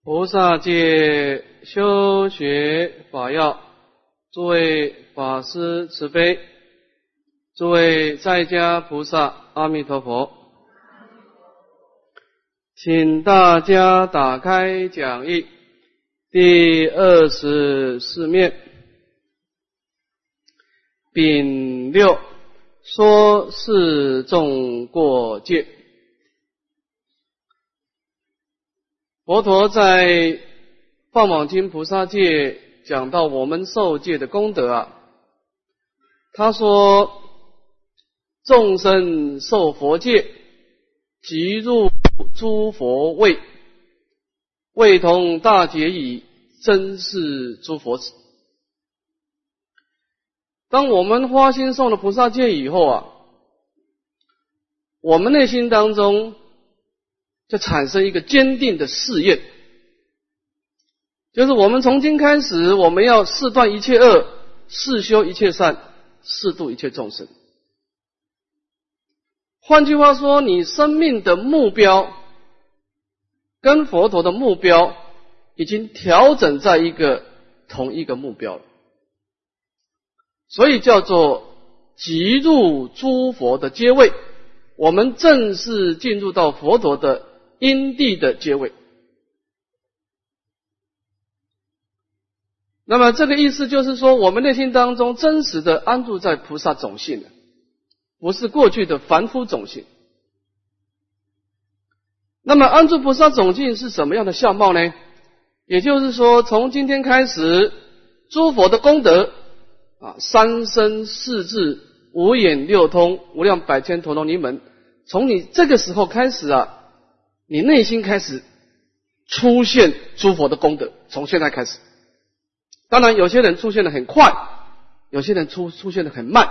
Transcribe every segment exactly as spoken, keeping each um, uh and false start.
菩萨戒修学法要，诸位法师慈悲，诸位在家菩萨，阿弥陀佛。请大家打开讲义第二十四面，丙六说四众过戒。佛陀在《放网经菩萨戒》讲到我们受戒的功德啊，他说众生受佛戒，即入诸佛位，位同大劫矣，真是诸佛子。当我们发心受了菩萨戒以后啊，我们内心当中就产生一个坚定的誓愿，就是我们从今开始，我们要誓断一切恶，誓修一切善，誓度一切众生。换句话说，你生命的目标跟佛陀的目标已经调整在一个同一个目标了，所以叫做即入诸佛的阶位，我们正式进入到佛陀的因地的阶位。那么这个意思就是说，我们内心当中真实的安住在菩萨种性了，不是过去的凡夫种性。那么安住菩萨种性是什么样的相貌呢？也就是说，从今天开始，诸佛的功德啊，三身四智五眼六通无量百千陀罗尼门，从你这个时候开始啊，你内心开始出现诸佛的功德，从现在开始。当然有些人出现的很快，有些人出出现的很慢，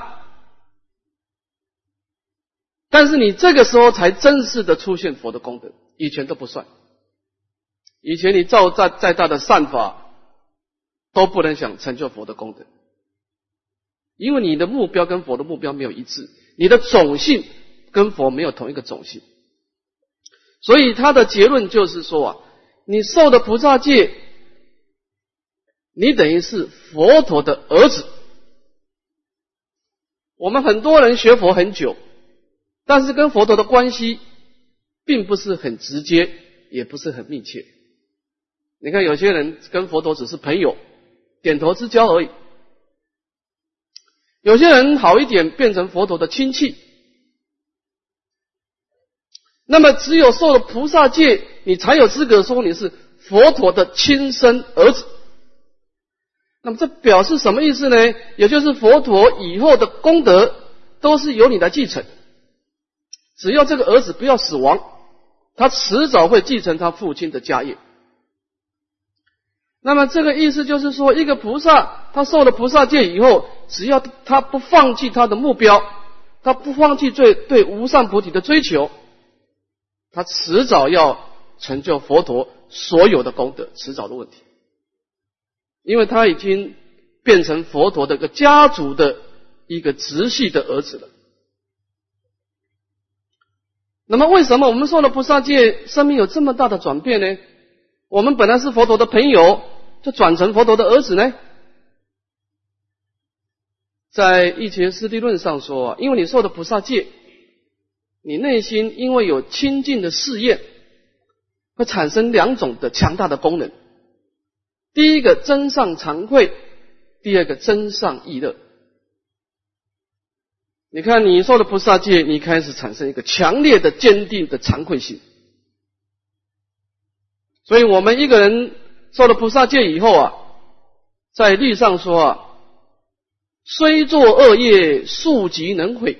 但是你这个时候才真实的出现佛的功德，以前都不算。以前你造再再大的善法都不能想成就佛的功德，因为你的目标跟佛的目标没有一致，你的种性跟佛没有同一个种性。所以他的结论就是说啊，你受的菩萨戒，你等于是佛陀的儿子。我们很多人学佛很久，但是跟佛陀的关系并不是很直接，也不是很密切。你看有些人跟佛陀只是朋友，点头之交而已。有些人好一点，变成佛陀的亲戚。那么只有受了菩萨戒，你才有资格说你是佛陀的亲生儿子。那么这表示什么意思呢？也就是佛陀以后的功德都是由你来继承，只要这个儿子不要死亡，他迟早会继承他父亲的家业。那么这个意思就是说，一个菩萨他受了菩萨戒以后，只要他不放弃他的目标，他不放弃对对无上菩提的追求，他迟早要成就佛陀所有的功德，迟早的问题。因为他已经变成佛陀的一个家族的一个直系的儿子了。那么为什么我们受了菩萨戒，生命有这么大的转变呢？我们本来是佛陀的朋友，就转成佛陀的儿子呢？在《一切师地论》上说啊，因为你受的菩萨戒，你内心因为有清净的誓愿，会产生两种的强大的功能。第一个真上惭愧，第二个真上意乐。你看你受了菩萨戒，你开始产生一个强烈的坚定的惭愧心。所以我们一个人受了菩萨戒以后啊，在律上说啊，虽作恶业，速即能悔。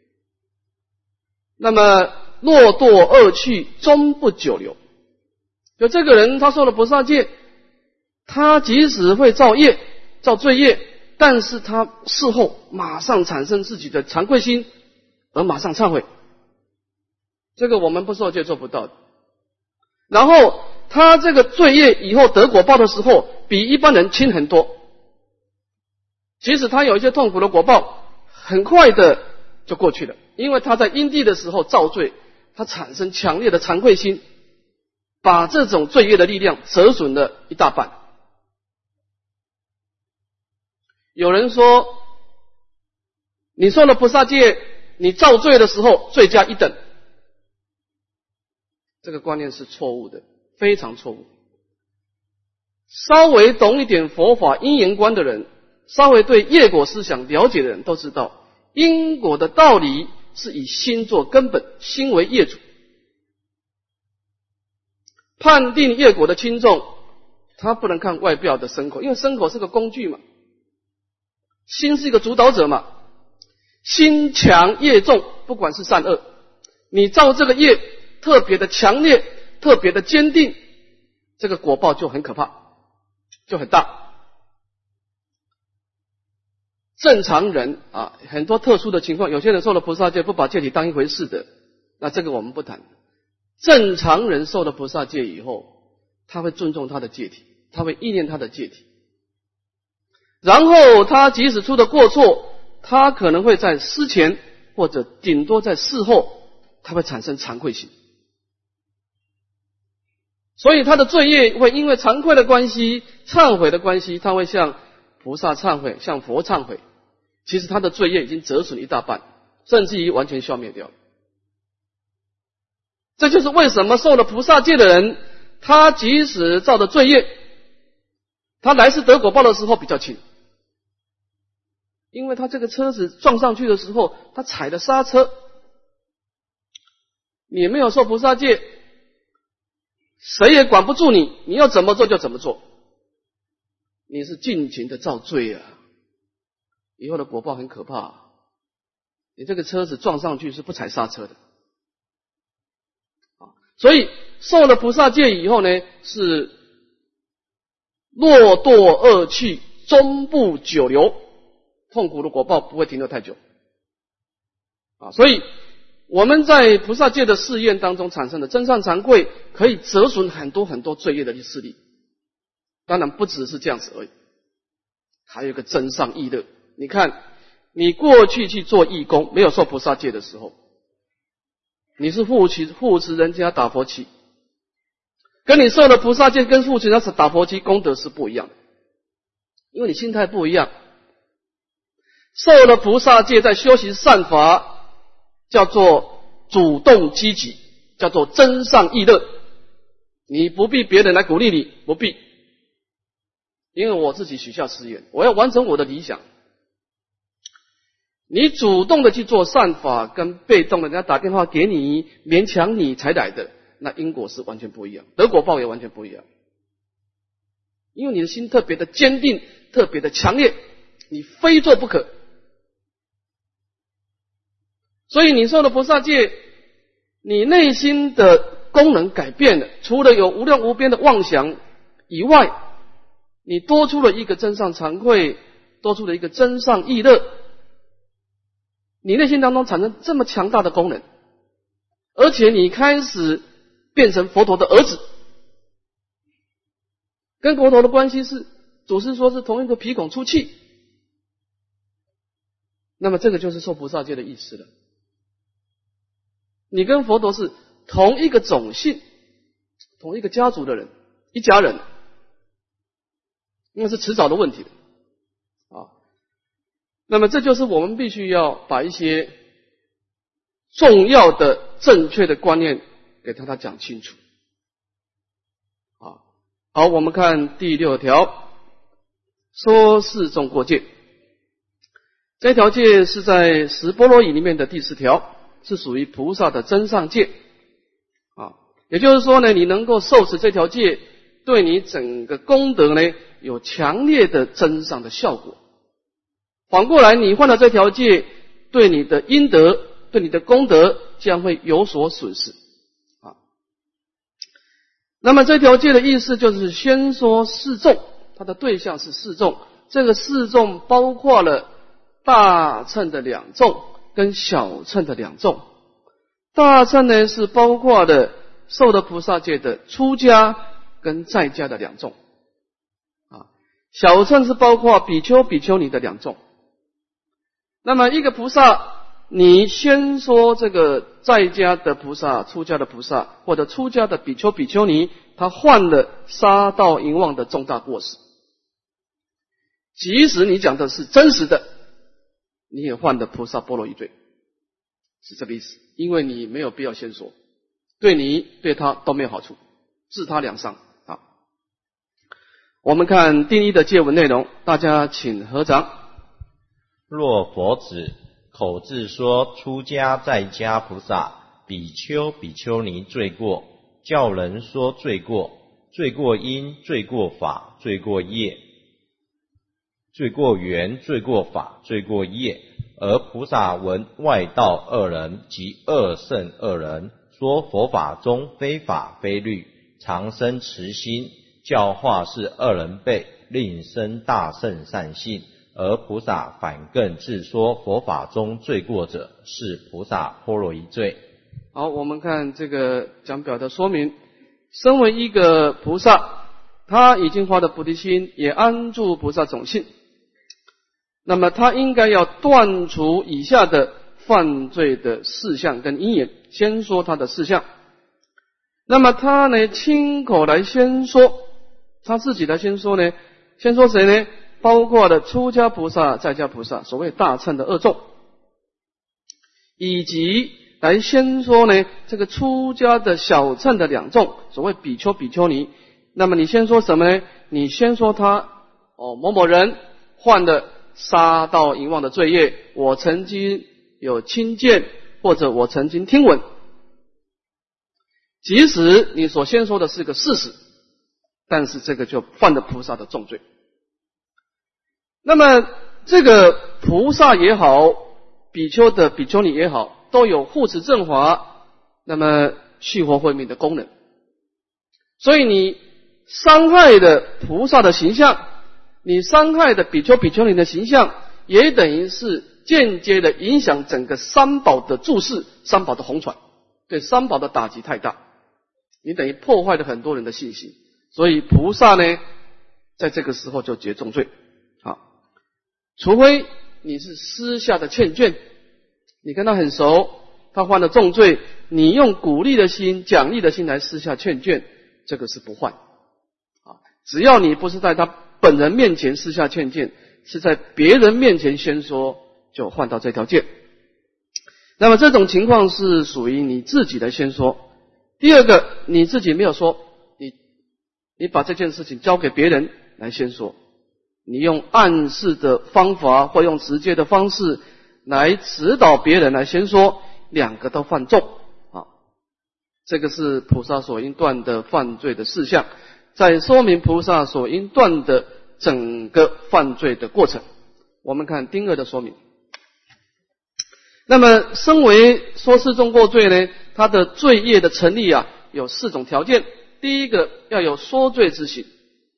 那么若堕恶趣，终不久留。就这个人他受了菩萨戒，他即使会造业造罪业，但是他事后马上产生自己的惭愧心，而马上忏悔。这个我们不受戒做不到的。然后他这个罪业以后得果报的时候，比一般人轻很多。即使他有一些痛苦的果报，很快的就过去了，因为他在因地的时候造罪，他产生强烈的惭愧心， 把这种罪业的力量折损了一大半。有人说，你受了菩萨戒，你造罪的时候罪加一等，这个观念是错误的，非常错误。稍微懂一点佛法因缘观的人，稍微对业果思想了解的人都知道，因果的道理是以心做根本，心为业主。判定业果的轻重，他不能看外表的身口，因为身口是个工具嘛，心是一个主导者嘛。心强业重，不管是善恶，你造这个业特别的强烈，特别的坚定，这个果报就很可怕，就很大。正常人啊，很多特殊的情况，有些人受了菩萨戒不把戒体当一回事的，那这个我们不谈。正常人受了菩萨戒以后，他会尊重他的戒体，他会意念他的戒体，然后他即使出了过错，他可能会在思前或者顶多在事后，他会产生惭愧心，所以他的罪业会因为惭愧的关系、忏悔的关系，他会向菩萨忏悔，向佛忏悔，其实他的罪业已经折损一大半，甚至于完全消灭掉了。这就是为什么受了菩萨戒的人，他即使造的罪业，他来世得果报的时候比较轻，因为他这个车子撞上去的时候，他踩了刹车。你没有受菩萨戒，谁也管不住你，你要怎么做就怎么做，你是尽情的造罪啊，以后的果报很可怕。你这个车子撞上去是不踩刹车的。所以受了菩萨戒以后呢，是落堕恶趣，终不久留，痛苦的果报不会停留太久啊。所以我们在菩萨戒的试验当中产生的真善惭愧，可以折损很多很多罪业的势力。当然不只是这样子而已，还有一个真善意乐。你看，你过去去做义工，没有受菩萨戒的时候，你是护持护持人家打佛七，跟你受了菩萨戒跟护持人家打佛七功德是不一样的，因为你心态不一样。受了菩萨戒在修习善法，叫做主动积极，叫做真善意乐。你不必别人来鼓励你，不必，因为我自己许下誓言，我要完成我的理想。你主动的去做善法，跟被动的人家打电话给你，勉强你才来的，那因果是完全不一样，得果报也完全不一样。因为你的心特别的坚定，特别的强烈，你非做不可。所以你受了菩萨戒，你内心的功能改变了，除了有无量无边的妄想以外，你多出了一个真善惭愧，多出了一个真善意乐。你内心当中产生这么强大的功能，而且你开始变成佛陀的儿子，跟佛陀的关系是祖师说是同一个鼻孔出气，那么这个就是受菩萨戒的意思了。你跟佛陀是同一个种姓，同一个家族的人，一家人，那是迟早的问题的啊。那么这就是我们必须要把一些重要的正确的观念给他他讲清楚啊。好，我们看第六条，说四众过戒。这条戒是在十波罗夷里面的第四条，是属于菩萨的真善戒啊。也就是说呢，你能够受持这条戒，对你整个功德呢有强烈的增上的效果。反过来，你犯了这条戒，对你的阴德、对你的功德将会有所损失啊。那么这条戒的意思就是先说四众，它的对象是四众，这个四众包括了大乘的两众跟小乘的两众。大乘呢是包括了受了菩萨戒的出家跟在家的两众啊，小乘是包括比丘比丘尼的两众。那么一个菩萨你先说这个在家的菩萨、出家的菩萨或者出家的比丘、比丘尼，他犯了杀盗淫妄的重大过失，即使你讲的是真实的，你也犯了菩萨波罗夷罪，是这个意思。因为你没有必要先说，对你对他都没有好处，自他两伤啊。我们看定一的戒文内容，大家请合掌。 若佛子口自说出家在家菩萨、比丘、比丘尼罪过，教人说罪过，罪过因、罪过法、罪过业、罪过缘、罪过法、罪过业，而菩萨闻外道二人及二圣二人说佛法中非法非律，常生慈心，教化是二人辈，令生大圣善性，而菩萨反更自说佛法中罪过者，是菩萨波罗夷罪。 好，我们看这个讲表的说明。身为一个菩萨，他已经发了菩提心，也安住菩萨种性，那么他应该要断除以下的犯罪的事项跟因缘。先说他的事项，那么他呢亲口来先说，他自己来先说呢，先说谁呢？包括了出家菩萨、在家菩萨，所谓大乘的二众，以及来先说呢这个出家的小乘的两众，所谓比丘、比丘尼。那么你先说什么呢？你先说他哦某某人犯了杀盗淫妄的罪业，我曾经有亲见，或者我曾经听闻。即使你所先说的是个事实，但是这个就犯了菩萨的重罪。那么这个菩萨也好，比丘的比丘尼也好，都有护持正法，那么续活慧命的功能。所以你伤害的菩萨的形象，你伤害的比丘比丘尼的形象，也等于是间接的影响整个三宝的注释，三宝的弘传，对三宝的打击太大，你等于破坏了很多人的信心。所以菩萨呢，在这个时候就结重罪。好，除非你是私下的劝谏，你跟他很熟，他犯了重罪，你用鼓励的心、奖励的心来私下劝谏，这个是不犯。啊，只要你不是在他本人面前私下劝谏，是在别人面前先说，就犯到这条戒。那么这种情况是属于你自己的先说。第二个，你自己没有说，你你把这件事情交给别人来先说，你用暗示的方法或用直接的方式来指导别人来先说，两个都犯重啊。这个是菩萨所应断的犯罪的事项，在说明菩萨所应断的整个犯罪的过程。我们看丁二的说明。那么身为说示众过罪呢，它的罪业的成立啊，有四种条件。第一个，要有说罪之心。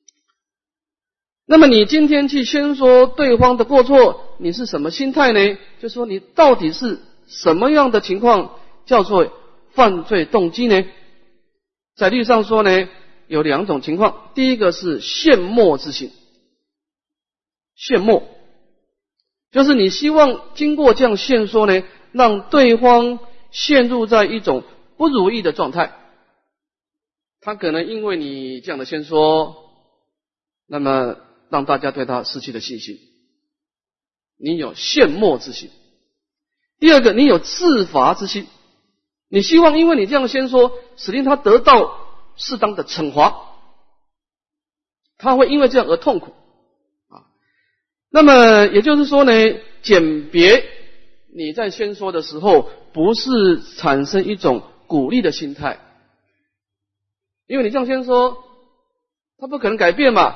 那么你今天去先说对方的过错，你是什么心态呢？就是说你到底是什么样的情况叫做犯罪动机呢？在律上说呢，有两种情况。第一个是陷没之心，陷没就是你希望经过这样现说呢，让对方陷入在一种不如意的状态。他可能因为你这样的先说，那么让大家对他失去了信心，你有陷没之心。第二个，你有自罚之心，你希望因为你这样先说，使令他得到适当的惩罚，他会因为这样而痛苦啊。那么也就是说呢，鉴别你在先说的时候，不是产生一种鼓励的心态，因为你这样先说，他不可能改变嘛。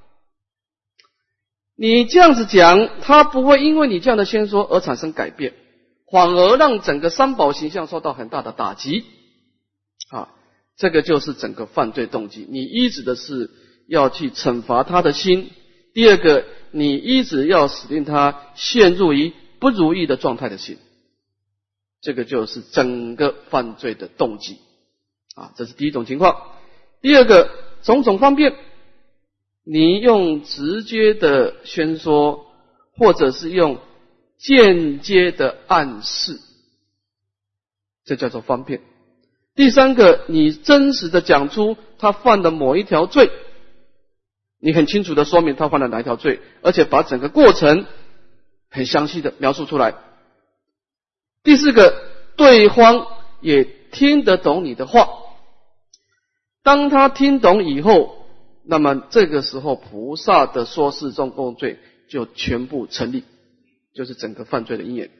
你这样子讲，他不会因为你这样的先说而产生改变，反而让整个三宝形象受到很大的打击啊！这个就是整个犯罪动机。你依止的是要去惩罚他的心，第二个，你依止要使令他陷入于不如意的状态的心，这个就是整个犯罪的动机啊！这是第一种情况。第二个，种种方便，你用直接的宣说，或者是用间接的暗示，这叫做方便。第三个，你真实的讲出他犯的某一条罪，你很清楚的说明他犯了哪一条罪，而且把整个过程很详细的描述出来。第四个，对方也听得懂你的话，当他听懂以后，那么这个时候菩萨的说示众共罪就全部成立，就是整个犯罪的因缘。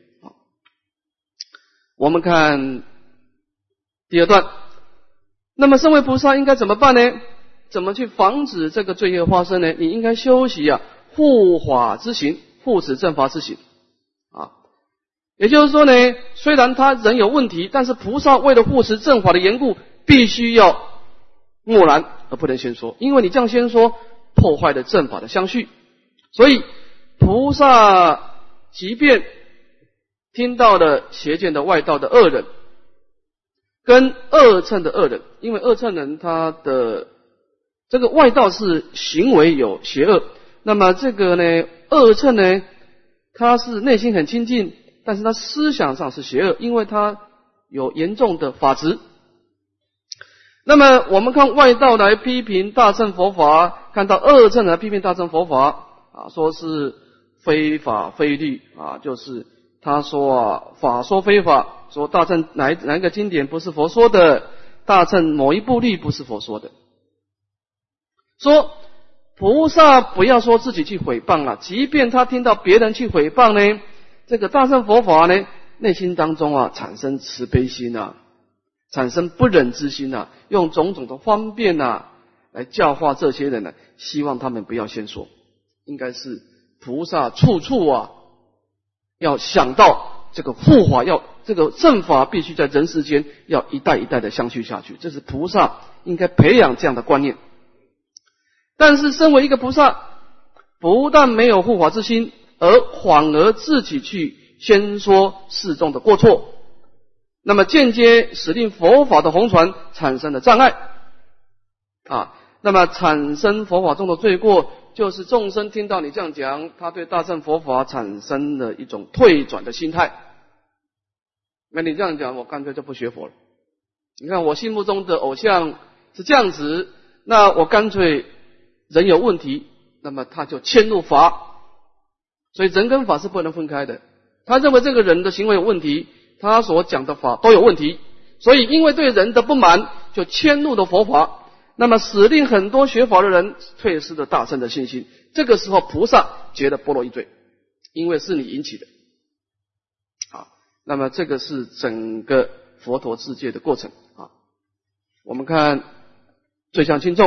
我们看第二段，那么身为菩萨应该怎么办呢？怎么去防止这个罪业发生呢？你应该修习啊护法之行，护持正法之行啊。也就是说呢，虽然他人有问题，但是菩萨为了护持正法的缘故，必须要默然而不能先说，因为你这样先说，破坏了正法的相续。所以菩萨即便听到了邪见的外道的恶人跟恶乘的恶人，因为恶乘人他的这个外道是行为有邪恶，那么这个呢恶乘呢他是内心很清净，但是他思想上是邪恶，因为他有严重的法执。那么我们看外道来批评大乘佛法，看到恶乘来批评大乘佛法啊，说是非法非律啊，就是他说啊法说非法，说大乘哪哪一个经典不是佛说的，大乘某一部律不是佛说的。说菩萨不要说自己去诽谤了，即便他听到别人去诽谤呢，这个大乘佛法呢内心当中啊产生慈悲心啊，产生不忍之心啊，用种种的方便啊来教化这些人呢，希望他们不要先说。应该是菩萨处处啊要想到这个护法，要这个正法必须在人世间要一代一代的相续下去，这是菩萨应该培养这样的观念。但是身为一个菩萨，不但没有护法之心，而反而自己去先说示众的过错，那么间接使令佛法的弘传产生了障碍啊。那么产生佛法中的罪过，就是众生听到你这样讲，他对大乘佛法产生了一种退转的心态。那你这样讲，我干脆就不学佛了。你看我心目中的偶像是这样子，那我干脆人有问题，那么他就迁入法。所以人跟法是不能分开的。他认为这个人的行为有问题，他所讲的法都有问题，所以因为对人的不满，就迁入了佛法，那么使令很多学法的人退失了大乘的信心。这个时候菩萨觉得波罗一罪，因为是你引起的。好，那么这个是整个佛陀世界的过程啊。我们看罪相轻重。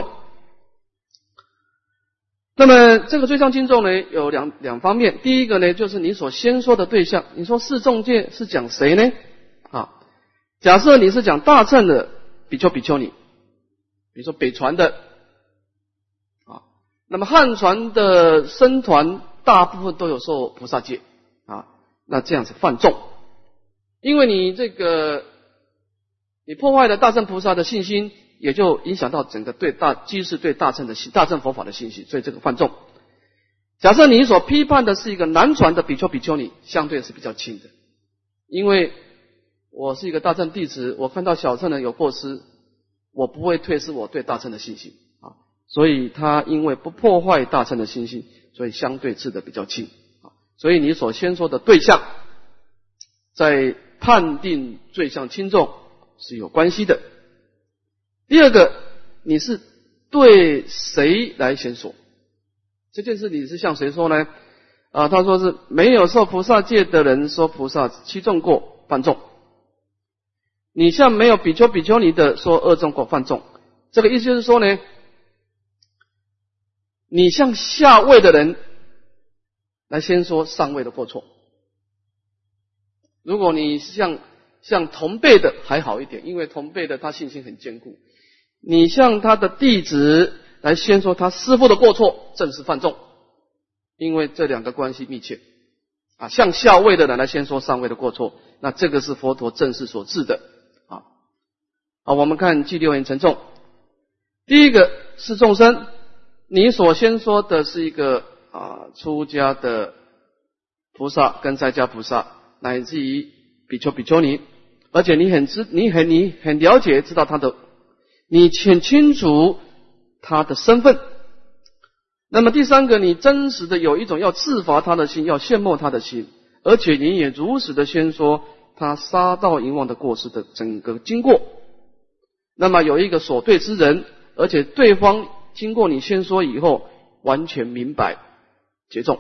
那么这个罪相轻重呢，有两两方面。第一个呢，就是你所先说的对象，你说示众戒是讲谁呢？啊，假设你是讲大乘的比丘比丘尼，比如说北传的啊，那么汉传的僧团大部分都有受菩萨戒啊，那这样子犯重，因为你这个你破坏了大乘菩萨的信心，也就影响到整个对大居士对大乘的大乘佛法的信心，所以这个犯重。假设你所批判的是一个南传的比丘比丘尼，相对是比较轻的，因为我是一个大乘弟子，我看到小乘人有过失，我不会退失我对大乘的信心啊，所以他因为不破坏大乘的信心，所以相对治得比较轻啊。所以你所先说的对象，在判定罪相轻重是有关系的。第二个，你是对谁来先说这件事？你是向谁说呢？啊，他说是没有受菩萨戒的人说菩萨七重过犯重，你向没有比丘比丘尼的说二重过犯重。这个意思就是说呢，你向下位的人来先说上位的过错。如果你向向同辈的还好一点，因为同辈的他信心很坚固。你向他的弟子来先说他师父的过错，正是犯重，因为这两个关系密切啊。向下位的人来先说上位的过错，那这个是佛陀正式所治的啊。好，我们看第六言沉重。第一个是众生，你所先说的是一个啊出家的菩萨跟在家菩萨，乃至于比丘比丘尼，而且你很知，你很你很了解，知道他的，你很清楚他的身份。那么第三个，你真实的有一种要自罚他的心，要羡慕他的心，而且你也如实的宣说他杀盗淫妄的过失的整个经过。那么有一个所对之人，而且对方经过你宣说以后，完全明白结重。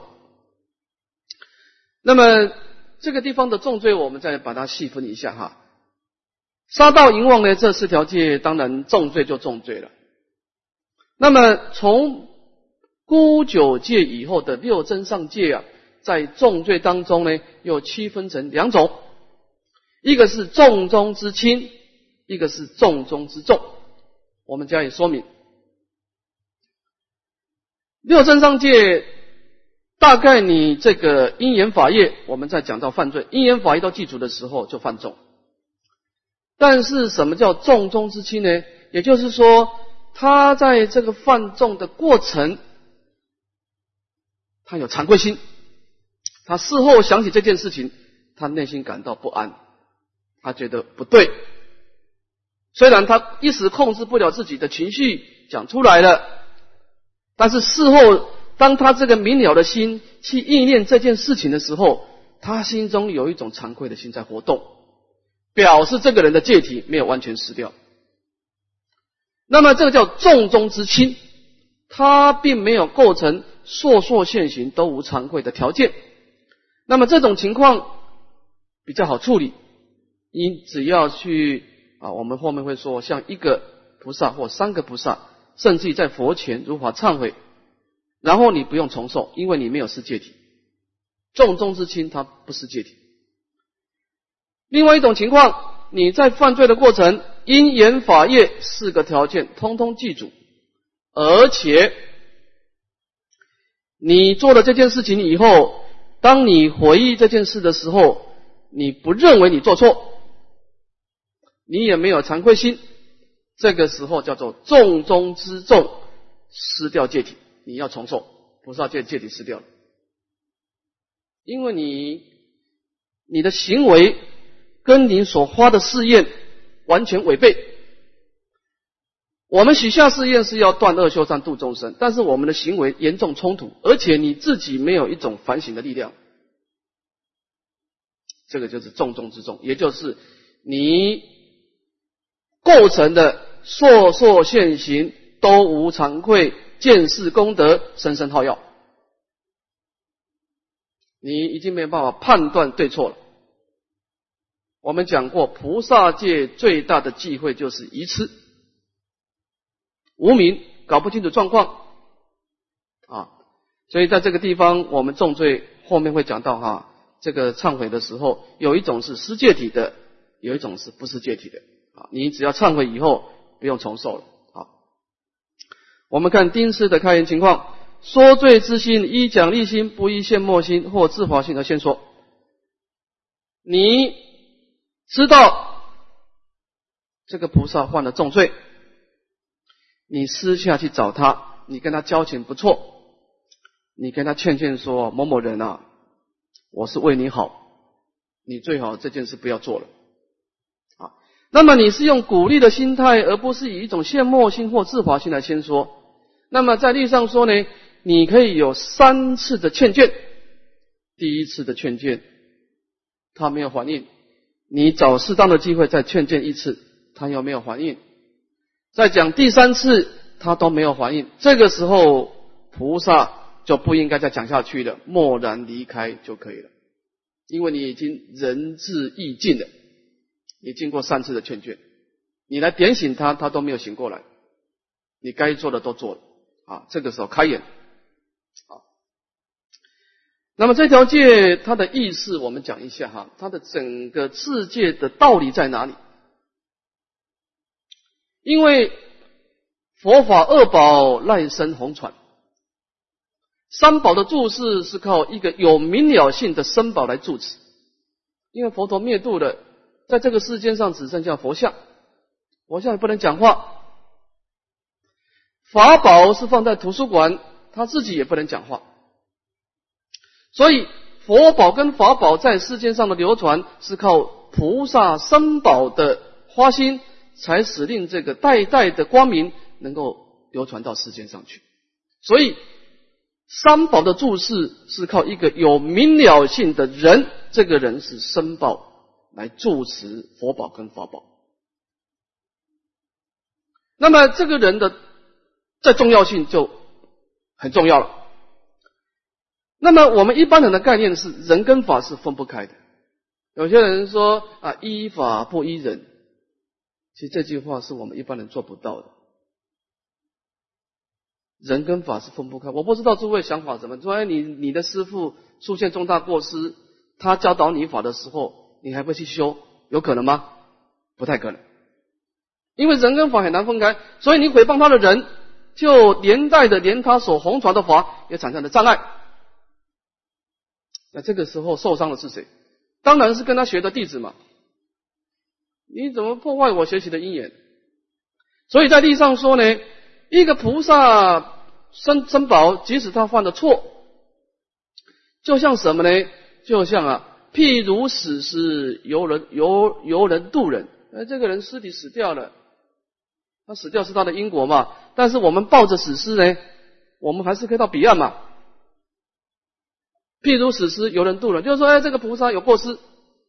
那么这个地方的重罪，我们再把它细分一下哈。杀盗淫妄呢，这四条戒当然重罪就重罪了。那么从沽酒戒以后的六增上戒啊，在重罪当中呢，又区分成两种，一个是重中之轻，一个是重中之重。我们加以说明。六增上戒，大概你这个因缘法业，我们在讲到犯罪，因缘法业都记住的时候就犯重。但是什么叫重中之轻呢？也就是说，他在这个犯重的过程，他有惭愧心，他事后想起这件事情，他内心感到不安，他觉得不对。虽然他一时控制不了自己的情绪讲出来了，但是事后当他这个明了的心去意念这件事情的时候，他心中有一种惭愧的心在活动，表示这个人的戒体没有完全失掉。那么这个叫重中之轻，他并没有构成烁烁现行都无惭愧的条件。那么这种情况比较好处理，你只要去啊，我们后面会说，像一个菩萨或三个菩萨，甚至于在佛前如法忏悔，然后你不用重受，因为你没有失戒体。重中之轻，它不失戒体。另外一种情况，你在犯罪的过程，因缘法业四个条件通通记住，而且你做了这件事情以后，当你回忆这件事的时候，你不认为你做错，你也没有惭愧心，这个时候叫做重中之重，失掉戒体，你要重受，菩萨戒戒体失掉了。因为你你的行为跟你所花的誓愿完全违背。我们许下誓愿是要断恶修善度众生，但是我们的行为严重冲突，而且你自己没有一种反省的力量，这个就是重中之重，也就是你构成的烁烁现行都无惭愧，见识功德深深耗药，你已经没有办法判断对错了。我们讲过，菩萨戒最大的忌讳就是愚痴、无明，搞不清楚状况啊。所以在这个地方，我们重罪后面会讲到哈，这个忏悔的时候，有一种是失戒体的，有一种是不失戒体的啊。你只要忏悔以后，不用重受了啊。我们看丁氏的开言情况，说罪之心，依奖励心，不依羡慕心或自华心而先说。你知道这个菩萨犯了重罪，你私下去找他，你跟他交情不错，你跟他劝劝说，某某人啊，我是为你好，你最好这件事不要做了啊。那么你是用鼓励的心态，而不是以一种羡慕心或自华心来先说。那么在律上说呢，你可以有三次的劝谏。第一次的劝谏他没有反应，你找适当的机会再劝谏一次，他又没有反应，再讲第三次他都没有反应，这个时候菩萨就不应该再讲下去了，默然离开就可以了。因为你已经仁至义尽了，你经过三次的劝劝，你来点醒他，他都没有醒过来，你该做的都做了啊，这个时候开眼啊。那么这条戒它的意思我们讲一下哈，它的整个自戒的道理在哪里？因为佛法二宝赖生红传，三宝的注释是靠一个有明了性的身宝来注持。因为佛陀灭度了，在这个世间上只剩下佛像，佛像也不能讲话。法宝是放在图书馆，他自己也不能讲话。所以佛宝跟法宝在世间上的流传，是靠菩萨三宝的花心，才使令这个代代的光明能够流传到世间上去。所以三宝的注释是靠一个有明了性的人，这个人是僧宝来住持佛宝跟法宝。那么这个人的在重要性就很重要了。那么我们一般人的概念是人跟法是分不开的。有些人说啊，依法不依人，其实这句话是我们一般人做不到的。人跟法是分不开。我不知道诸位想法怎么说，你你的师父出现重大过失，他教导你法的时候，你还会去修，有可能吗？不太可能。因为人跟法很难分开，所以你诽谤他的人，就连带的连他所弘传的法也产生了障碍。那这个时候受伤的是谁？当然是跟他学的弟子嘛。你怎么破坏我学习的因缘？所以在地上说呢，一个菩萨僧僧宝，即使他犯了错，就像什么呢？就像啊，譬如死尸由人由由人渡人。哎，这个人尸体死掉了，他死掉是他的因果嘛。但是我们抱着死尸呢，我们还是可以到彼岸嘛。譬如死尸由人渡人，就是说，哎，这个菩萨有过失，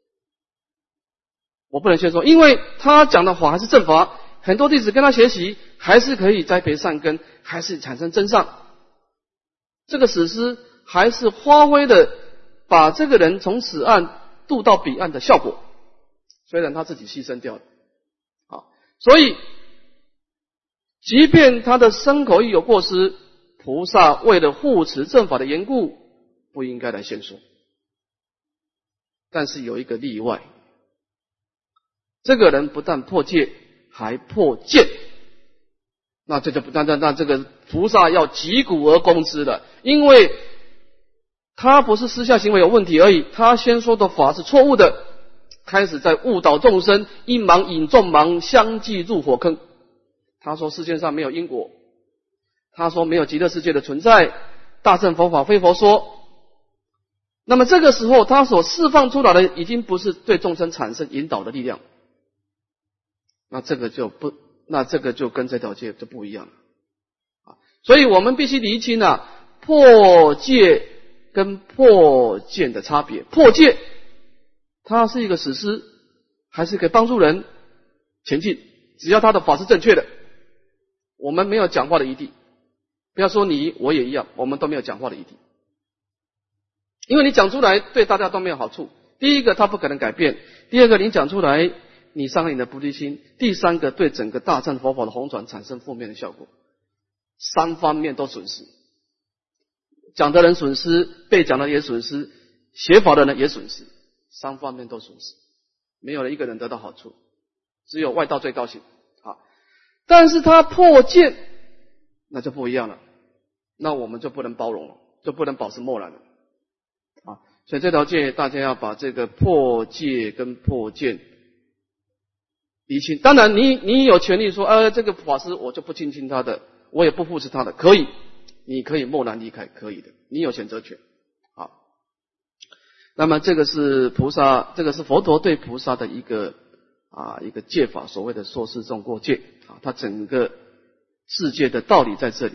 我不能先说，因为他讲的法还是正法，很多弟子跟他学习，还是可以栽培善根，还是产生真善。这个死尸还是发挥的把这个人从此岸渡到彼岸的效果，虽然他自己牺牲掉了。好，所以即便他的身口意有过失，菩萨为了护持正法的缘故，不应该来先说。但是有一个例外，这个人不但破戒，还破见，那这就不那那那这个菩萨要击鼓而攻之了，因为他不是私下行为有问题而已，他先说的法是错误的，开始在误导众生，一盲引众盲，相继入火坑。他说世界上没有因果，他说没有极乐世界的存在，大乘佛法非佛说。那么这个时候他所释放出来的已经不是对众生产生引导的力量，那这个就不那这个就跟这条戒就不一样了啊。所以我们必须厘清啊，破戒跟破见的差别。破戒它是一个死尸，还是可以帮助人前进，只要他的法是正确的，我们没有讲话的余地。不要说你我也一样，我们都没有讲话的余地，因为你讲出来对大家都没有好处。第一个他不可能改变，第二个你讲出来你伤害你的菩提心，第三个对整个大乘佛法的弘传产生负面的效果，三方面都损失。讲的人损失，被讲的也损失，学法的人也损失，三方面都损失，没有人一个人得到好处，只有外道最高兴啊。但是他破戒，那就不一样了，那我们就不能包容了，就不能保持漠然了啊。所以这条戒大家要把这个破戒跟破见厘清。当然你你有权利说，呃，这个法师我就不亲近他的，我也不扶持他的，可以，你可以默然离开，可以的，你有选择权。好，那么这个是菩萨，这个是佛陀对菩萨的一个啊一个戒法，所谓的说示众过戒啊，它整个世界的道理在这里。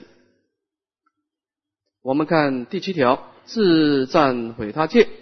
我们看第七条，自赞毁他戒。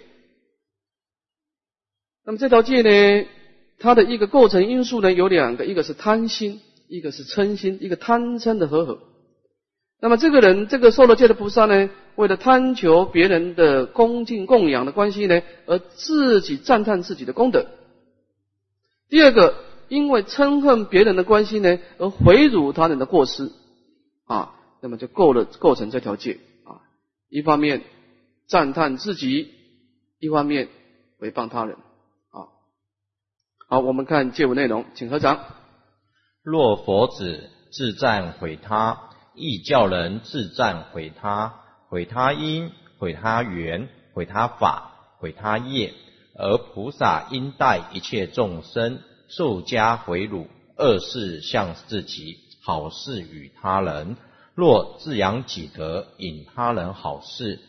那么这条戒呢，它的一个构成因素呢有两个，一个是贪心，一个是嗔心，一个贪嗔的和合。那么这个人，这个受了戒的菩萨呢，为了贪求别人的恭敬供养的关系呢，而自己赞叹自己的功德。第二个，因为嗔恨别人的关系呢，而毁辱他人的过失啊，那么就构了构成这条戒啊。一方面赞叹自己，一方面诽谤他人啊。好，我们看戒文内容，请合掌。 若佛子自赞毁他，亦教人自赞毁他，毁他因，毁他缘，毁他法，毁他业，而菩萨应待一切众生，受加毁辱，恶事向自己，好事与他人。若自扬己德，引他人好事，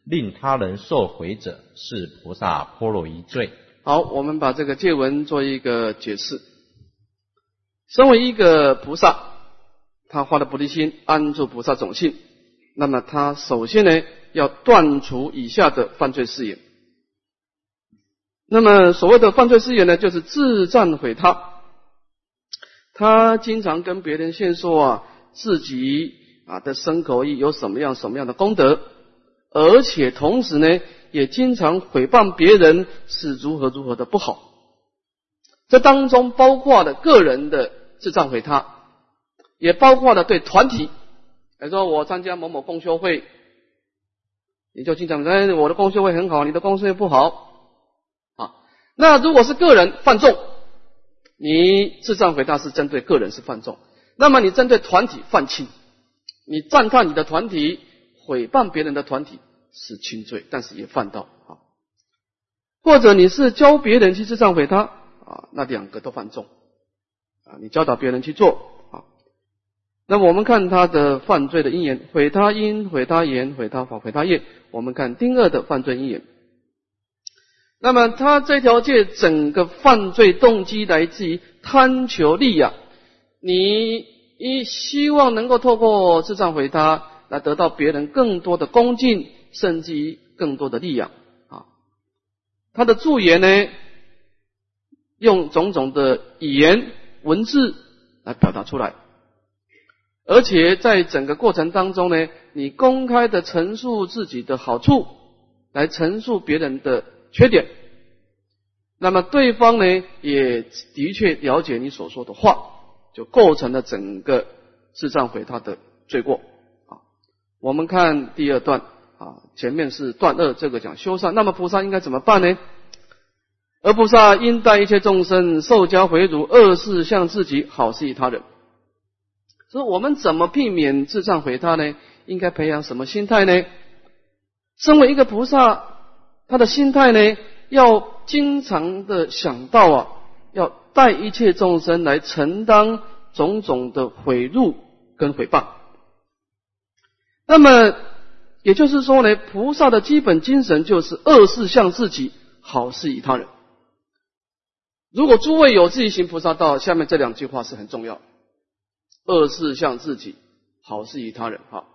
令他人受毁者，是菩萨波罗夷罪。 好，我们把这个戒文做一个解释。身为一个菩萨，他发了菩提心，安住菩萨种性，那么他首先呢，要断除以下的犯罪誓言。那么所谓的犯罪誓言呢，就是自赞毁他。他经常跟别人宣说啊，自己啊的身口意有什么样什么样的功德，而且同时呢，也经常诽谤别人是如何如何的不好。这当中包括了个人的自赞毁他，也包括了对团体，比如说我参加某某共修会，你就经常说，哎，我的共修会很好，你的共修会不好啊。那如果是个人犯众，你自赞毁他是针对个人是犯众，那么你针对团体犯轻，你赞叹你的团体，诽谤别人的团体是轻罪，但是也犯到啊。或者你是教别人去自赞毁他啊，那两个都犯重啊，你教导别人去做啊。那么我们看他的犯罪的因缘，毁他因、毁他言、毁他法、毁他业。我们看丁二的犯罪因缘。那么他这条戒整个犯罪动机来自于贪求利啊，你一希望能够透过自赞毁他来得到别人更多的恭敬，甚至于更多的利养啊。他的助言呢，用种种的语言文字来表达出来，而且在整个过程当中呢，你公开的陈述自己的好处，来陈述别人的缺点，那么对方呢也的确了解你所说的话，就构成了整个自赞毁他的罪过啊。我们看第二段啊，前面是断恶，这个讲修善，那么菩萨应该怎么办呢？而菩萨应待一切众生受加回辱，恶事向自己，好事于他人。所以我们怎么避免自赞毁他呢？应该培养什么心态呢？身为一个菩萨，他的心态呢，要经常的想到啊，要带一切众生来承担种种的毁辱跟毁谤。那么也就是说呢，菩萨的基本精神就是恶事向自己，好事于他人。如果诸位有自己行菩萨道，下面这两句话是很重要：恶事向自己，好事于他人。哈，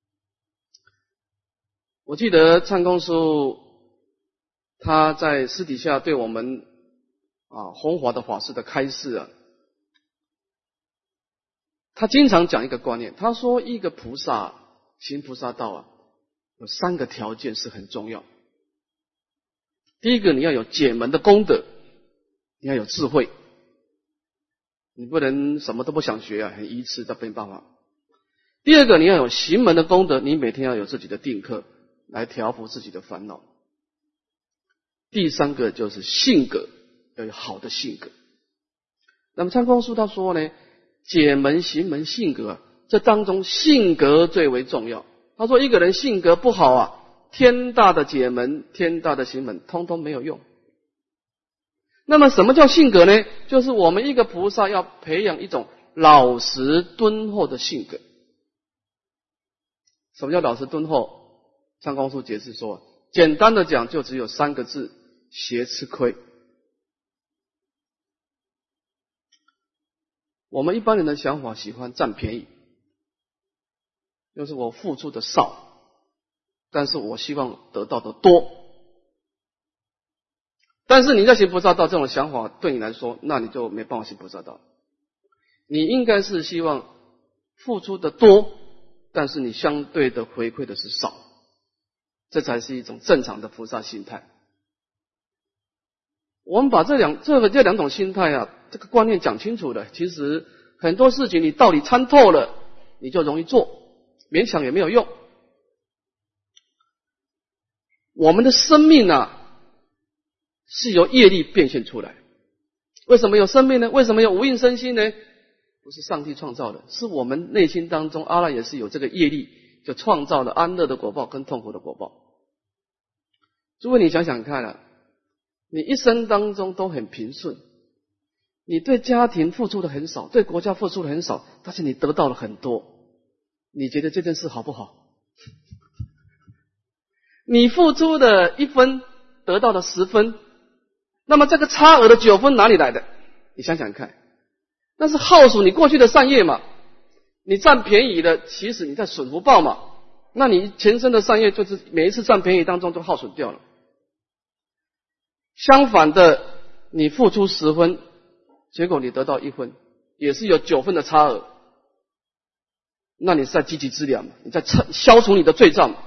我记得参公师他在私底下对我们啊弘法的法师的开示啊，他经常讲一个观念，他说一个菩萨行菩萨道啊，有三个条件是很重要。第一个，你要有解门的功德，你要有智慧，你不能什么都不想学啊，很愚痴的没办法。第二个，你要有行门的功德，你每天要有自己的定课来调伏自己的烦恼。第三个就是性格，要有好的性格。那么参公师他说呢，解门、行门、性格啊，这当中性格最为重要。他说一个人性格不好啊，天大的解门、天大的行门通通没有用。那么什么叫性格呢？就是我们一个菩萨要培养一种老实敦厚的性格。什么叫老实敦厚？参公师解释说，简单的讲就只有三个字：挟吃亏。我们一般人的想法喜欢占便宜，就是我付出的少，但是我希望得到的多。但是你在行菩萨道，这种想法对你来说，那你就没办法行菩萨道。你应该是希望付出的多，但是你相对的回馈的是少，这才是一种正常的菩萨心态。我们把这两这个这两种心态啊，这个观念讲清楚了，其实很多事情你道理参透了，你就容易做，勉强也没有用。我们的生命啊，是由业力变现出来。为什么有生命呢？为什么有无印身心呢？不是上帝创造的，是我们内心当中阿赖也是有这个业力，就创造了安乐的果报跟痛苦的果报。诸位你想想看啊，你一生当中都很平顺，你对家庭付出的很少，对国家付出的很少，但是你得到了很多，你觉得这件事好不好？ 你付出的一分得到了十分，那么这个差额的九分哪里来的？你想想看，那是耗损你过去的善业嘛，你占便宜的，其实你在损福报嘛，那你前生的善业就是每一次占便宜当中就耗损掉了。相反的，你付出十分，结果你得到一分，也是有九分的差额，那你是在积极资粮嘛，你在消除你的罪障嘛。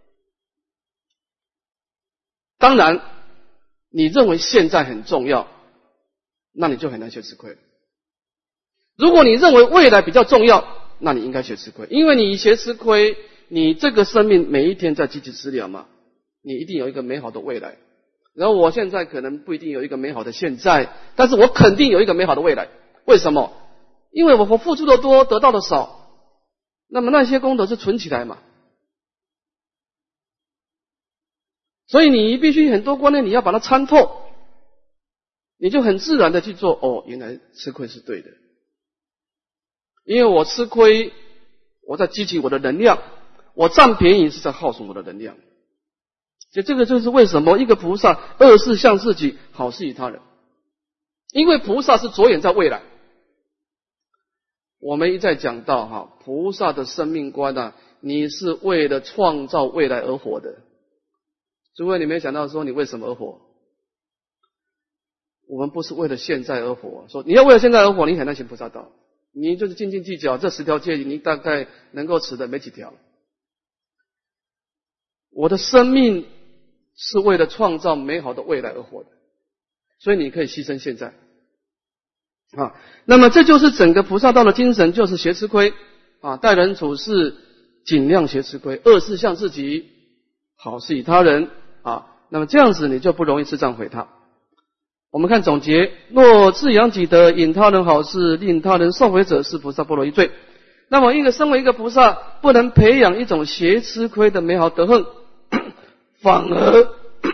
当然你认为现在很重要，那你就很难学吃亏。如果你认为未来比较重要，那你应该学吃亏，因为你学吃亏，你这个生命每一天在积极资粮嘛，你一定有一个美好的未来。然后我现在可能不一定有一个美好的现在，但是我肯定有一个美好的未来。为什么？因为我付出的多，得到的少，那么那些功德是存起来嘛。所以你必须很多观念你要把它参透，你就很自然的去做。哦，原来吃亏是对的，因为我吃亏，我在激起我的能量，我占便宜是在耗损我的能量。所以这个就是为什么一个菩萨恶事向自己，好事于他人。因为菩萨是着眼在未来。我们一再讲到哈，菩萨的生命观啊，你是为了创造未来而活的。诸位，你没想到说你为什么而活？我们不是为了现在而活，说你要为了现在而活，你很难行菩萨道。你就是斤斤计较，这十条戒律你大概能够持的没几条。我的生命是为了创造美好的未来而活的，所以你可以牺牲现在啊。那么这就是整个菩萨道的精神，就是学吃亏啊，待人处事尽量学吃亏，恶事向自己，好事于他人啊。那么这样子你就不容易自障毁他。我们看总结：若自扬己德，引他人好事，令他人受毁者，是菩萨波罗夷罪。那么一个身为一个菩萨，不能培养一种学吃亏的美好德行，反而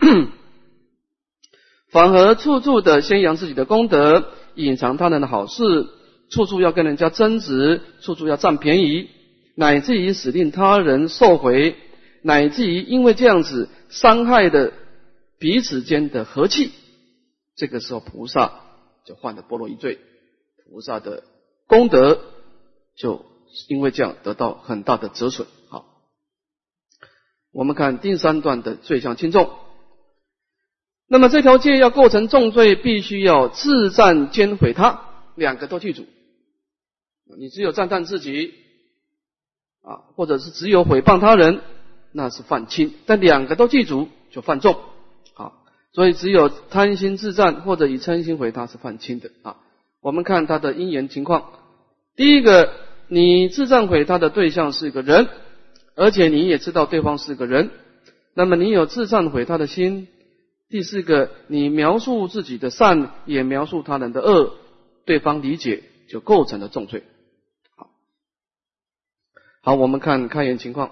反而处处的宣扬自己的功德，隐藏他人的好事，处处要跟人家争执，处处要占便宜，乃至于使令他人受毁，乃至于因为这样子伤害的彼此间的和气。这个时候菩萨就犯了波罗夷罪，菩萨的功德就因为这样得到很大的折损。好，我们看第三段的罪相轻重。那么这条戒要构成重罪，必须要自赞兼毁他，两个都记住。你只有赞叹自己啊，或者是只有毁谤他人，那是犯轻，但两个都记住就犯重。好，所以只有贪心自赞或者以嗔心毁他是犯轻的啊。我们看他的因缘情况。第一个，你自赞毁他的对象是一个人，而且你也知道对方是个人，那么你有自赞毁他的心。第四个，你描述自己的善，也描述他人的恶，对方理解，就构成了重罪。好，好，我们看开言情况。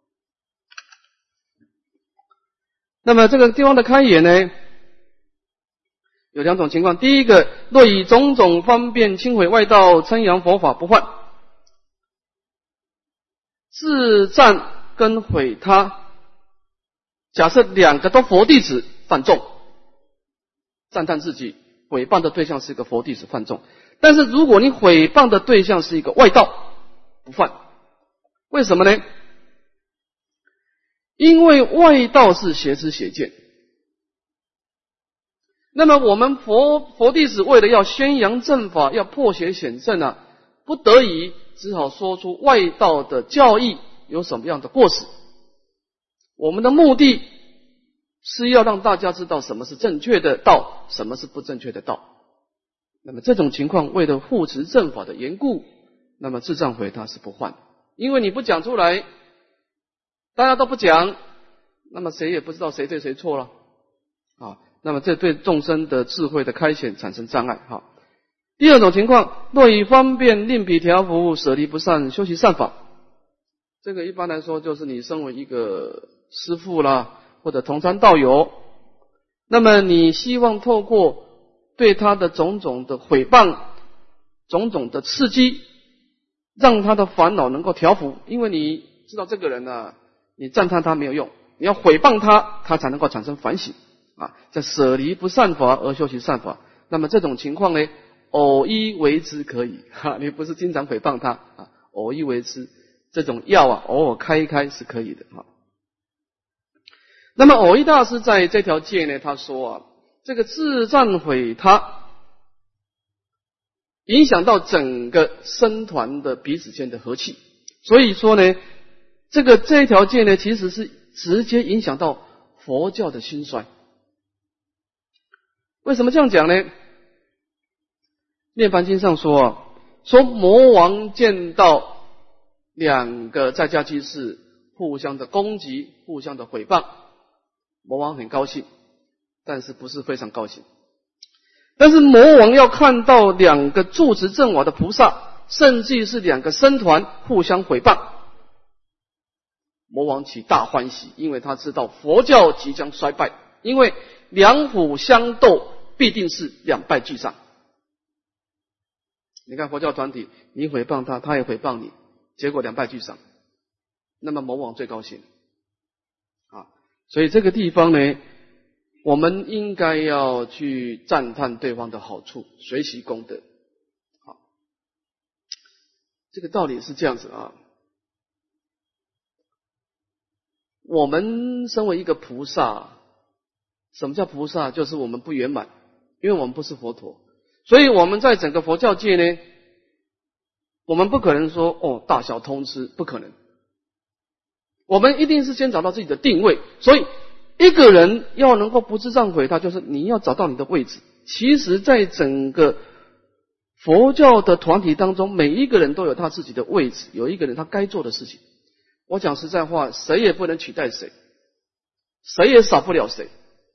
那么这个地方的开言呢，有两种情况。第一个，若以种种方便轻毁外道，称扬佛法不犯。自赞跟毁他，假设两个都佛弟子，犯重，赞叹自己，毁谤的对象是一个佛弟子，犯重。但是如果你毁谤的对象是一个外道，不犯。为什么呢？因为外道是邪知邪见。那么我们佛佛弟子为了要宣扬正法，要破邪显正啊，不得已只好说出外道的教义有什么样的过失。我们的目的是要让大家知道什么是正确的道，什么是不正确的道。那么这种情况，为了护持正法的缘故，那么自赞毁他是不犯。因为你不讲出来，大家都不讲，那么谁也不知道谁对谁错了啊。那么这对众生的智慧的开显产生障碍。好，第二种情况，若以方便令彼调伏，舍离不善，修习善法。这个一般来说就是你身为一个师父啦，或者同参道友，那么你希望透过对他的种种的毁谤，种种的刺激，让他的烦恼能够调伏。因为你知道这个人啊，你赞叹他没有用， 你要毁谤他，他才能够产生反省啊，在舍离不善法而修习善法。那么这种情况呢，偶一为之可以哈，你不是经常诽谤他啊，偶一为之，这种药啊，偶尔开一开是可以的哈。那么偶一大师在这条戒呢，他说啊，这个自赞毁他，影响到整个僧团的彼此间的和气，所以说呢，这个这条戒呢，其实是直接影响到佛教的兴衰。为什么这样讲呢？涅槃经上说啊，说魔王见到两个在家居士互相的攻击，互相的诽谤，魔王很高兴，但是不是非常高兴。但是魔王要看到两个住持正法的菩萨，甚至是两个僧团互相诽谤，魔王起大欢喜，因为他知道佛教即将衰败，因为两虎相斗必定是两败俱伤。你看佛教团体，你诽谤他，他也诽谤你，结果两败俱伤，那么魔王最高兴啊！所以这个地方呢，我们应该要去赞叹对方的好处，学习功德。好，这个道理是这样子啊。我们身为一个菩萨，什么叫菩萨？就是我们不圆满，因为我们不是佛陀，所以我们在整个佛教界呢，我们不可能说哦大小通吃，不可能。我们一定是先找到自己的定位，所以一个人要能够不自忏悔，他就是你要找到你的位置。其实在整个佛教的团体当中，每一个人都有他自己的位置，有一个人他该做的事情。我讲实在话，谁也不能取代谁，谁也少不了谁。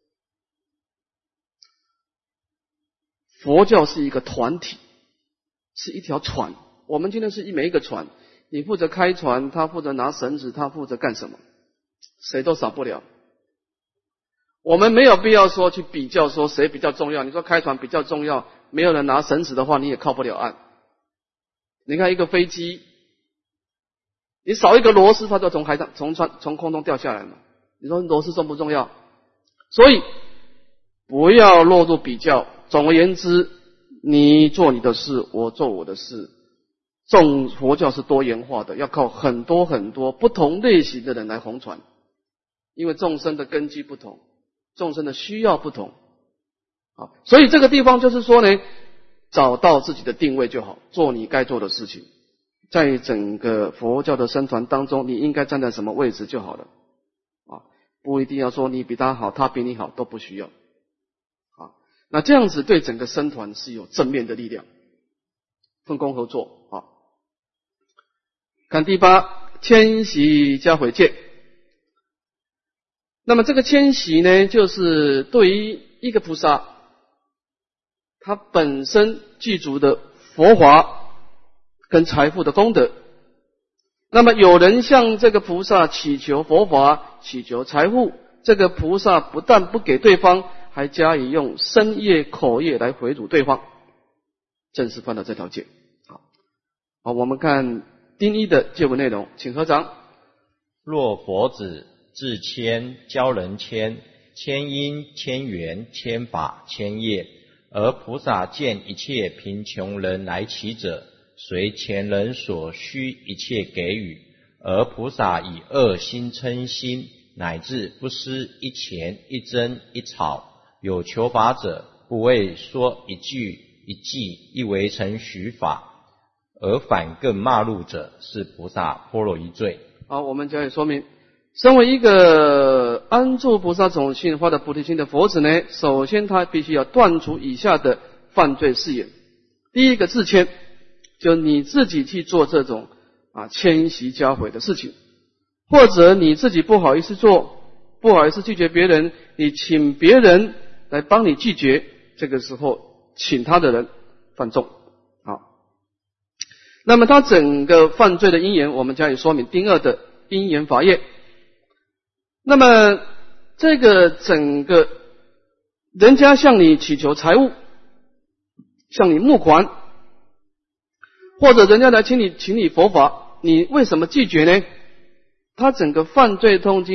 佛教是一个团体，是一条船。我们今天是每一个船，你负责开船，他负责拿绳子，他负责干什么，谁都少不了。我们没有必要说去比较说谁比较重要。你说开船比较重要，没有人拿绳子的话，你也靠不了岸。你看一个飞机，你少一个螺丝，它就从海上从船从空中掉下来嘛。你说螺丝重不重要？所以不要落入比较。总而言之，你做你的事，我做我的事。众佛教是多元化的，要靠很多很多不同类型的人来弘传，因为众生的根基不同，众生的需要不同。好，所以这个地方就是说呢，找到自己的定位就好，做你该做的事情。在整个佛教的僧团当中，你应该站在什么位置就好了啊，不一定要说你比他好，他比你好，都不需要啊。那这样子对整个僧团是有正面的力量，分工合作啊。看第八，迁徙加毁戒。那么这个迁徙呢，就是对于一个菩萨，他本身具足的佛法跟财富的功德，那么有人向这个菩萨祈求佛法，祈求财富，这个菩萨不但不给对方，还加以用身业口业来回辱对方，正式犯了这条戒。好，好，我们看丁一的戒文内容，请合掌。 若佛子自谦教人谦，谦因谦缘谦法谦业，而菩萨见一切贫穷人来乞者，随前人所需一切给予，而菩萨以恶心嗔心，乃至不施一钱一针一草，有求法者不为说一句一记一为成许法，而反更骂入者，是菩萨颇若一罪。 好，我们加以说明。身为一个安住菩萨种性发的菩提心的佛子呢，首先他必须要断除以下的犯罪事业。第一个自谦，就你自己去做这种啊迁徙加毁的事情，或者你自己不好意思做，不好意思拒绝别人，你请别人来帮你拒绝，这个时候请他的人犯重。好，那么他整个犯罪的因缘，我们加以说明。第二的因缘法业。那么这个整个人家向你祈求财物，向你募款，或者人家来请你请你佛法，你为什么拒绝呢？他整个犯罪动机呢，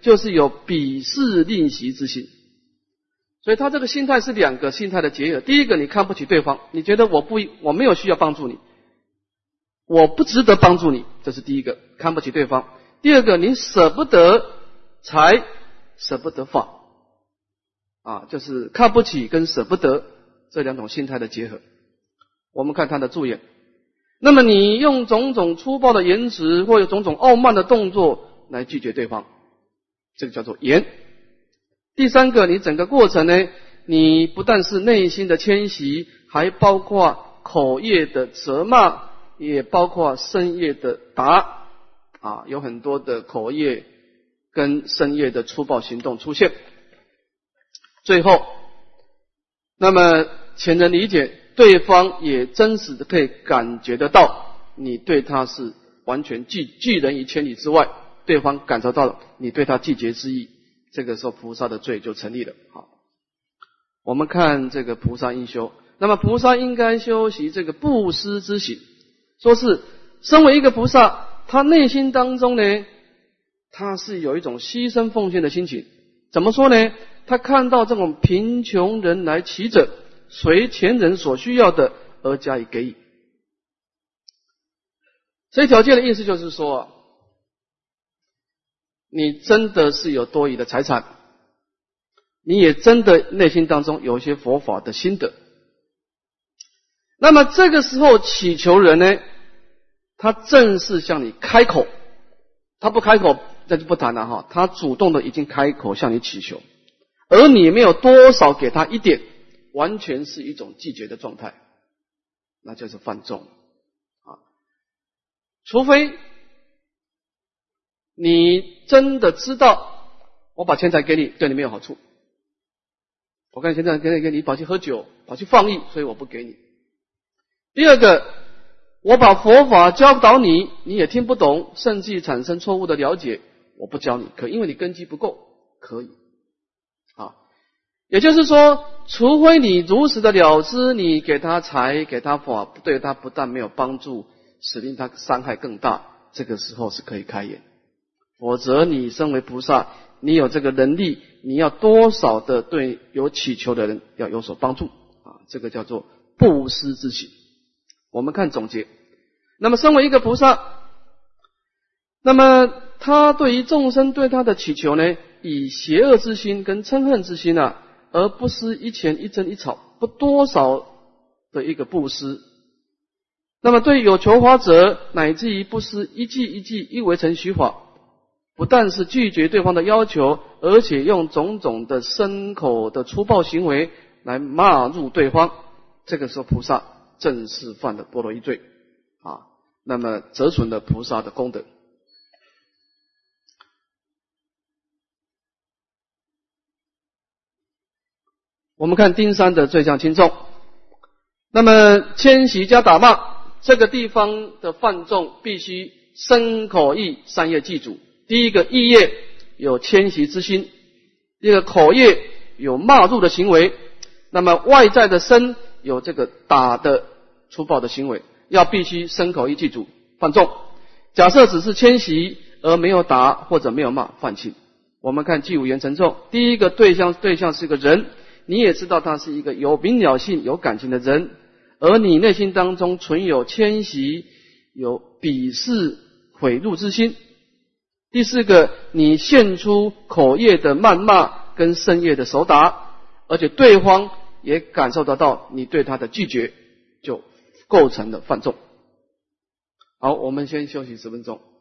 就是有鄙视吝惜之心。所以他这个心态是两个心态的结合。第一个，你看不起对方，你觉得我不我没有需要帮助你，我不值得帮助你，这是第一个，看不起对方。第二个，你舍不得财，舍不得法，啊，就是看不起跟舍不得这两种心态的结合。我们看他的注言，那么你用种种粗暴的言辞或者种种傲慢的动作来拒绝对方，这个叫做言。第三个，你整个过程呢，你不但是内心的谦虚，还包括口业的责骂，也包括身业的答，啊，有很多的口业跟身业的粗暴行动出现。最后，那么前人理解，对方也真实的可以感觉得到，你对他是完全拒拒人于千里之外，对方感受到了你对他拒绝之意，这个时候菩萨的罪就成立了。好，我们看这个菩萨应修，那么菩萨应该修习这个布施之行，说是身为一个菩萨，他内心当中呢，他是有一种牺牲奉献的心情。怎么说呢？他看到这种贫穷人来乞者，随前人所需要的而加以给予。这一条件的意思就是说啊，你真的是有多余的财产，你也真的内心当中有一些佛法的心得。那么这个时候祈求人呢，他正式向你开口，他不开口这就不谈了哈，他主动的已经开口向你祈求，而你没有多少给他一点，完全是一种拒绝的状态，那就是犯众啊。除非你真的知道我把钱财给你对你没有好处，我看钱财给你给你跑去喝酒跑去放逸，所以我不给你。第二个，我把佛法教导你，你也听不懂，甚至产生错误的了解，我不教你，可因为你根基不够，可以啊。也就是说，除非你如实的了知，你给他财给他法，对他不但没有帮助，使令他伤害更大，这个时候是可以开眼。否则你身为菩萨，你有这个能力，你要多少的对有祈求的人要有所帮助啊，这个叫做布施之行。我们看总结，那么身为一个菩萨，那么他对于众生对他的祈求呢，以邪恶之心跟嗔恨之心啊，而不施一钱一针一草，不多少的一个布施。那么对有求法者，乃至于不施一句一句一为成许法，不但是拒绝对方的要求，而且用种种的身口的粗暴行为来骂入对方，这个时候菩萨正是犯了般若一罪啊，那么折损了菩萨的功德。我们看丁三的罪相轻重，那么谦虚加打骂，这个地方的犯众必须身口意三业记住。第一个意业有谦虚之心，第二个口业有骂入的行为，那么外在的身有这个打的粗暴的行为，要必须身口意记住犯众。假设只是谦虚而没有打或者没有骂，犯轻。我们看记五言沉重，第一个对象对象是个人，你也知道他是一个有明了性有感情的人，而你内心当中存有谦虚有鄙视毁辱之心。第四个，你现出口业的谩骂跟身业的手打，而且对方也感受得到你对他的拒绝，就构成了犯众。好，我们先休息十分钟。